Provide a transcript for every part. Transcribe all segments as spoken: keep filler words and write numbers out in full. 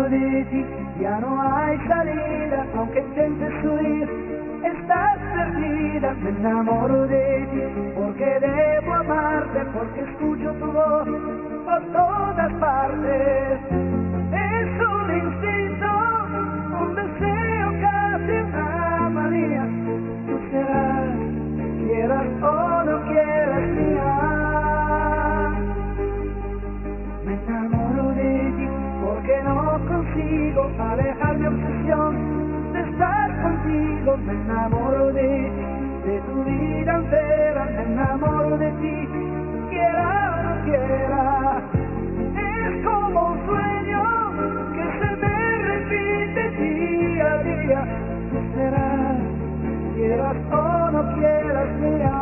de ti, ya no hay salida, aunque intentes huir, estás perdida. Me enamoro de ti, porque debo amarte, porque escucho tu voz por todas partes. Es un instinto, un deseo, casi una manía. Tú serás, quieras o no quieras, mía. Me enamoro de ti, porque no consigo alejar mi obsesión de estar contigo. Me enamoro de ti, de tu vida entera. Me enamoro de ti, quiera o no quiera. Es como un sueño que se me repite día a día. Tú serás, quieras o no quieras, mía.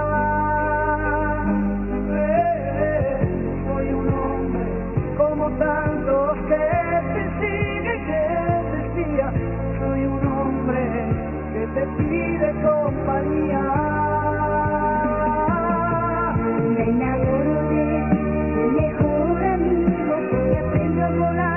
Soy un hombre como tantos que te sigue, que te espía. Soy un hombre que te pide compañía. Me enamoro de ti, mejor amigo, porque aprendo a volar.